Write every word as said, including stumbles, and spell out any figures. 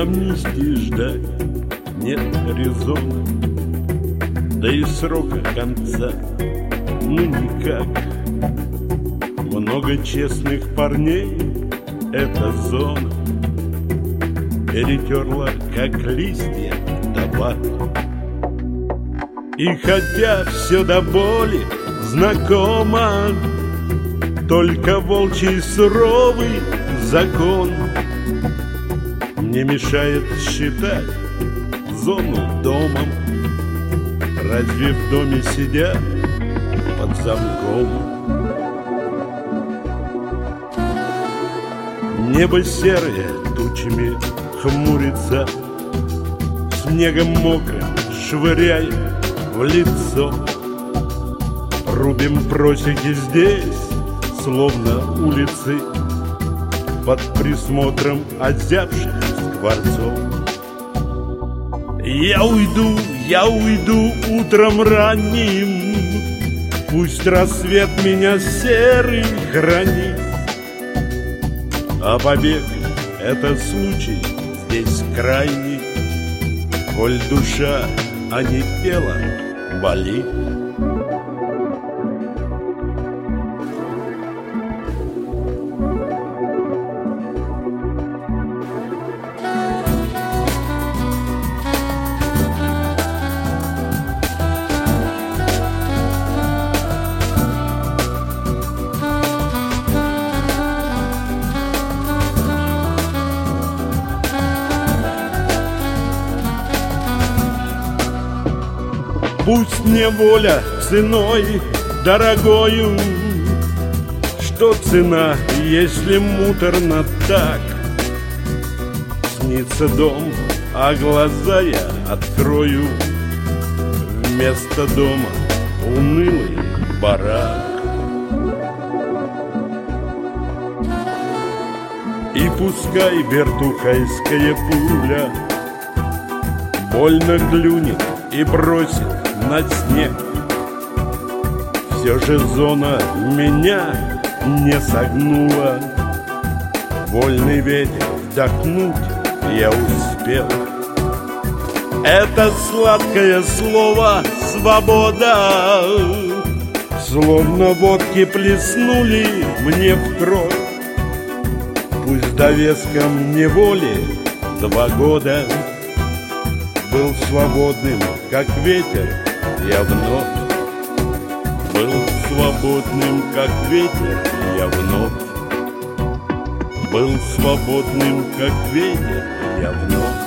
амнистии ждать нет резона, да и срока конца ну никак. Много честных парней эта зона перетерла, как листья, табак. И хотя все до боли знакомо, только волчий суровый закон не мешает считать зону домом. Разве в доме сидят под замком? Небо серое тучами хмурится, снегом мокрым швыряй в лицо. Рубим просеки здесь, словно улицы, под присмотром озябших скворцов. Я уйду, я уйду утром ранним, пусть рассвет меня серый хранит. А побег — это случай здесь крайний, коль душа, а не тело, болит. Пусть неволя ценой дорогою, что цена, если муторно так? Снится дом, а глаза я открою, вместо дома унылый барак. И пускай вертухайская пуля больно клюнет и бросит на снег, все же зона меня не согнула. Вольный ветер вдохнуть я успел. Это сладкое слово «свобода», словно водки плеснули мне в кровь. Пусть довеском неволи два года, был свободным, как ветер, я вновь был свободным, как ветер, я вновь был свободным, как ветер, я вновь.